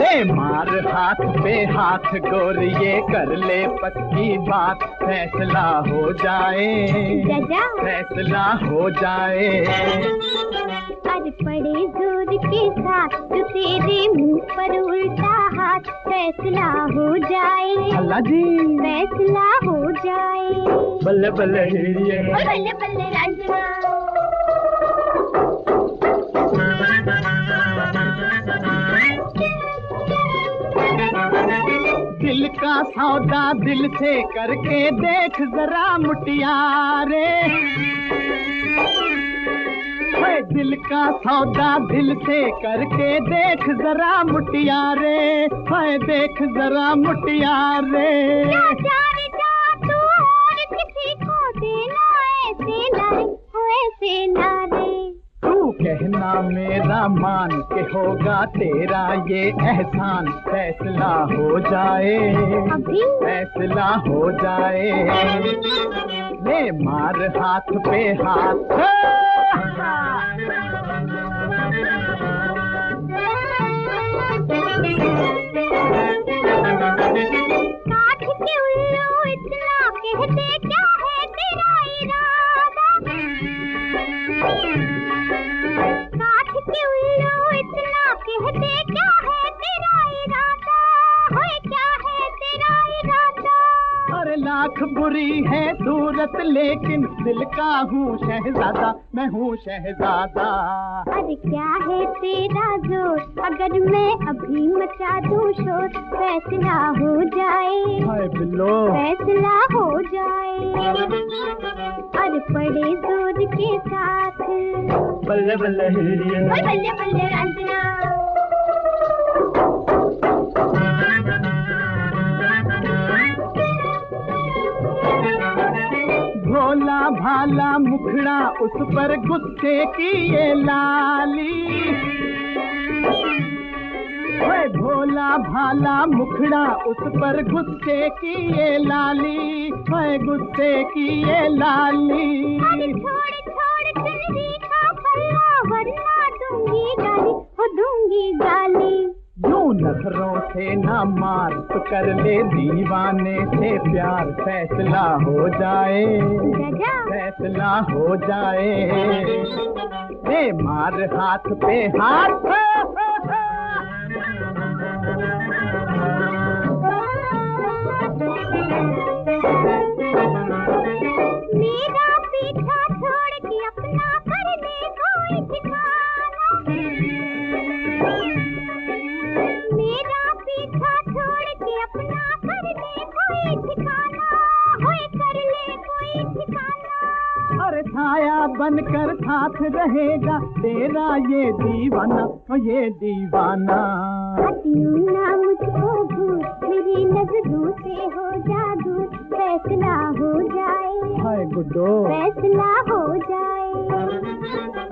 ले मार हाथ पे हाथ गोरिये, कर ले पक्की बात, फैसला हो जाए, फैसला हो जाए। अरे पड़े जोर के साथ तो तेरे मुंह पर उल्टा हाथ, फैसला हो जाए, अल्लाह जी फैसला हो जाए। बल्ले बल्ले हिड़िए, बल्ले बल्ले रांझना। दिल का सौदा दिल से करके देख जरा मुटियारे, दिल का सौदा दिल से करके देख जरा मुटियारे, देख जरा मुटियारे। तू और किसी को देना ऐसे नारे, ऐसे नारे। तू कहना मेरा मान के होगा तेरा ये एहसान, फैसला हो जाए, अभी फैसला हो जाए। ले मार हाथ पे हाथ, काठ के उल्लू इतना कहते क्या है तेरा इरादा, काठ के उल्लू इतना कहते क्या है तेरा इरादा, होए क्या है तेरा इरादा। अरे लाख बुरी है सूरत लेकिन दिल का हूँ शहजादा, मैं हूँ शहजादा। अरे क्या है तेरा जोर, अगर मैं अभी मचा दूं शोर, फैसला हो जाए, हाय बिल्लो फैसला हो जाए। अरे पड़े जोर के साथ, बल्ले बल्ले हिड़िए, बल्ले बल्ले रांझना। भोला भाला मुखड़ा उस पर गुस्से की ये लाली, भोला भाला मुखड़ा उस पर गुस्से की ये लाली, गुस्से की ये लाली। अरे छोड़ छोड़ चुनरी का पल्ला, वरना दूंगी गाली, हो दूंगी गाली। यूं नखरों से ना मार, तो कर ले दीवाने से प्यार, फैसला हो जाए, फैसला हो जाए। ले मार हाथ पे हाथ, मेरा पीछा छोड़ के अपना कर ले कोई ठिकाना, मेरा पीछा छोड़ के अपना कर ले कोई ठिकाना, होए कर ले कोई ठिकाना। अरे छाया बनकर साथ रहेगा तेरा ये दीवाना, ये दीवाना। ना मुझको भूल, मेरी नजरों से हो जादू, फैसला हो जाए, हाय गुड्डो फैसला हो जाए।